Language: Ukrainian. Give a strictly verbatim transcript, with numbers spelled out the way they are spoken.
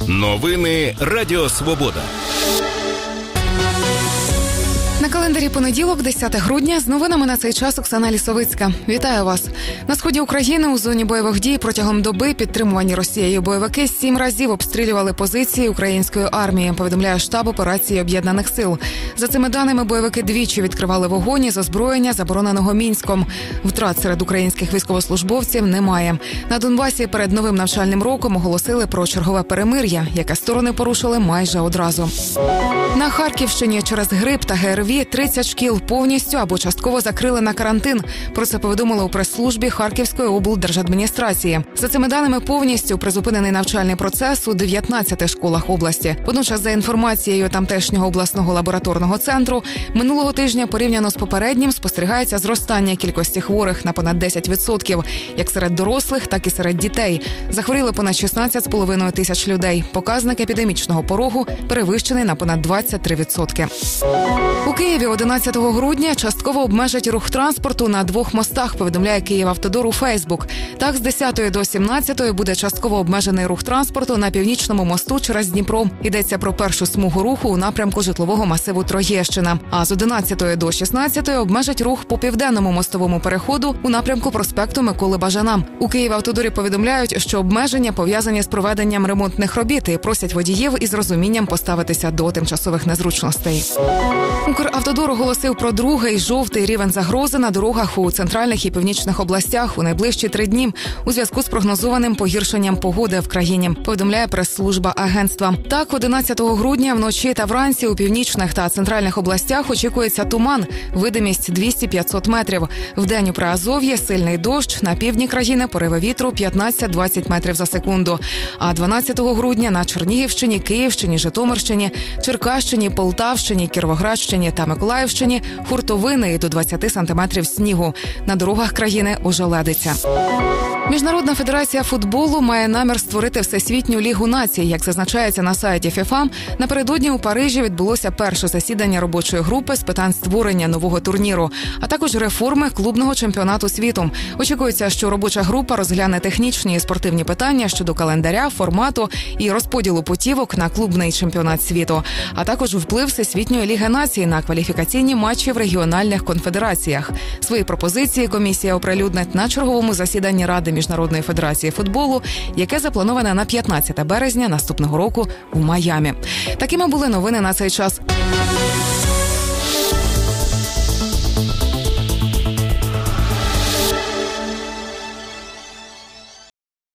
Новини Радіо Свобода. На календарі понеділок, десяте грудня, з новинами на цей час Оксана Лісовицька. Вітаю вас. На сході України у зоні бойових дій протягом доби підтримувані Росією бойовики сім разів обстрілювали позиції української армії, повідомляє штаб операції Об'єднаних сил. За цими даними, бойовики двічі відкривали вогонь із озброєння, забороненого Мінськом. Втрат серед українських військовослужбовців немає. На Донбасі перед новим навчальним роком оголосили про чергове перемир'я, яке сторони порушили майже одразу. На Харківщині через грип та ГРВІ тридцять шкіл повністю або частково закрили на карантин. Про це повідомили у прес-службі Харківської облдержадміністрації. За цими даними, повністю призупинений навчальний процес у дев'ятнадцяти школах області. Водночас, за інформацією тамтешнього обласного лабораторного центру, минулого тижня порівняно з попереднім спостерігається зростання кількості хворих на понад десять відсотків, як серед дорослих, так і серед дітей. Захворіли понад шістнадцять з половиною тисяч людей. Показник епідемічного порогу перевищений на понад двадцять три відсотки. У Києві одинадцятого грудня частково обмежать рух транспорту на двох мостах, повідомляє Київавтодор у Фейсбук. Так, з десятої до сімнадцятої буде частково обмежений рух транспорту на Північному мосту через Дніпро. Йдеться про першу смугу руху у напрямку житлового масиву Троєщина. А з одинадцятої до шістнадцятої обмежать рух по Південному мостовому переходу у напрямку проспекту Миколи Бажана. У Київавтодорі повідомляють, що обмеження пов'язані з проведенням ремонтних робіт і просять водіїв із розумінням поставитися до тимчасових незручностей. Укравтодор оголосив про другий жовтий рівень загрози на дорогах у центральних і північних областях у найближчі три дні у зв'язку з прогнозованим погіршенням погоди в країні, повідомляє прес-служба агентства. Так, одинадцятого грудня вночі та вранці у північних та центральних областях очікується туман, видимість двісті-п'ятсот метрів. Вдень у Приазов'ї сильний дощ, на півдні країни пориви вітру п'ятнадцять-двадцять метрів за секунду. А дванадцятого грудня на Чернігівщині, Київщині, Житомирщині, Черкащині, Полтавщині, Кіровоградщині та Миколаївщині хуртовини і до двадцяти сантиметрів снігу. На дорогах країни ожеледиться. Міжнародна федерація футболу має намір створити Всесвітню лігу націй. Як зазначається на сайті ФІФА, напередодні у Парижі відбулося перше засідання робочої групи з питань створення нового турніру, а також реформи клубного чемпіонату світу. Очікується, що робоча група розгляне технічні і спортивні питання щодо календаря, формату і розподілу путівок на клубний чемпіонат світу, а також вплив Всесвітньої ліги націй на кваліфікаційні матчі в регіональних конфедераціях. Свої пропозиції комісія оприлюднить на черговому засіданні Ради Міжнародної федерації футболу, яке заплановане на п'ятнадцяте березня наступного року у Майамі. Такими були новини на цей час.